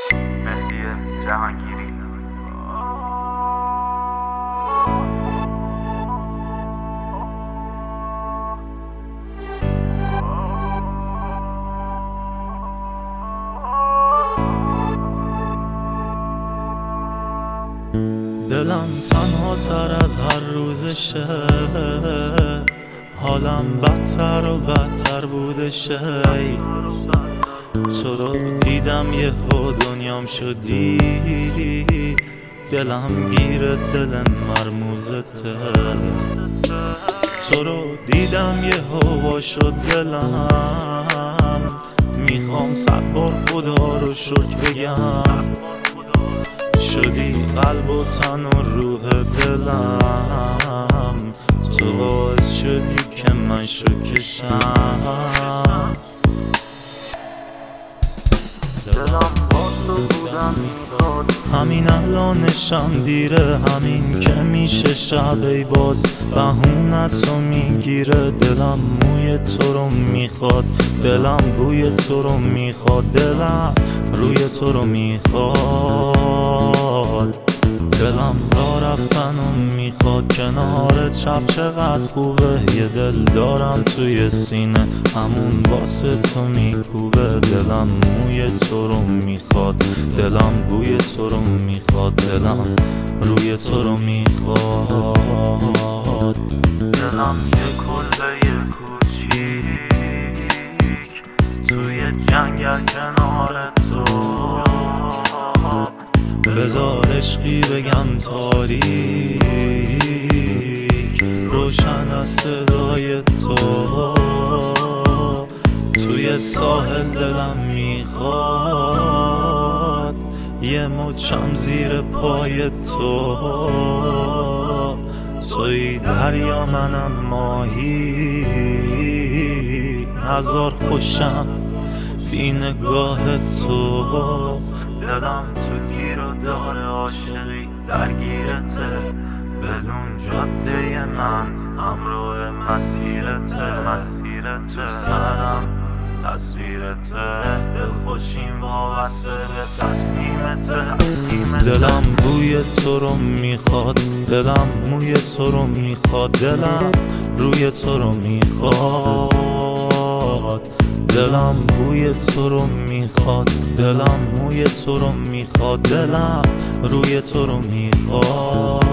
مهدی جهانگیری. دلم تنها تر از هر روزشه، حالم بدتر و بدتر بودشه. تو رو دیدم یهو دنیام شدی، دلم گیره دل مرموزته. تو رو دیدم یهو وا شد دلم، میخوام 100 بار خدا رو شکر بگم. شدی قلب و تن و روح دلم، تو باعث شدی که من شکشم. دلم باز تو بودم میخواد، همین الانشم دیره، همین که میشه شب ای باز بهونتو میگیره. دلم موی تو رو میخواد، دلم بوی تو رو میخواد، دلم روی تو رو میخواد. دلم راه رفتنم میخواد، کنار چپ چقدر خوبه. یه دل دارم توی سینه، همون واسه تو میکوبه. دلم موی تو رو میخواد، دلم بوی تو رو میخواد، دلم روی تو رو میخواد. دلم یه کلبه کوچیک توی جنگل کنار تو، بذار عشقی بگم تاریک روشن از صدای تو. توی ساحل دلم میخواد، یه مچم زیر پای تو. توی دریا منم ماهی، هزار خوشم بی نگاه تو. دلم تو گیر و داره، عاشقی درگیرته، بدون جاده من همراه مسیرته. تو سرم تصویرته، دل خوشیم وابسته به تصمیمته. دلم بوی تو رو میخواد، دلم موی تو رو میخواد، دلم روی تو رو میخواد. دلم بوی تو رو میخواد، دلم موی تو رو میخواد، دلم روی تو رو میخواد.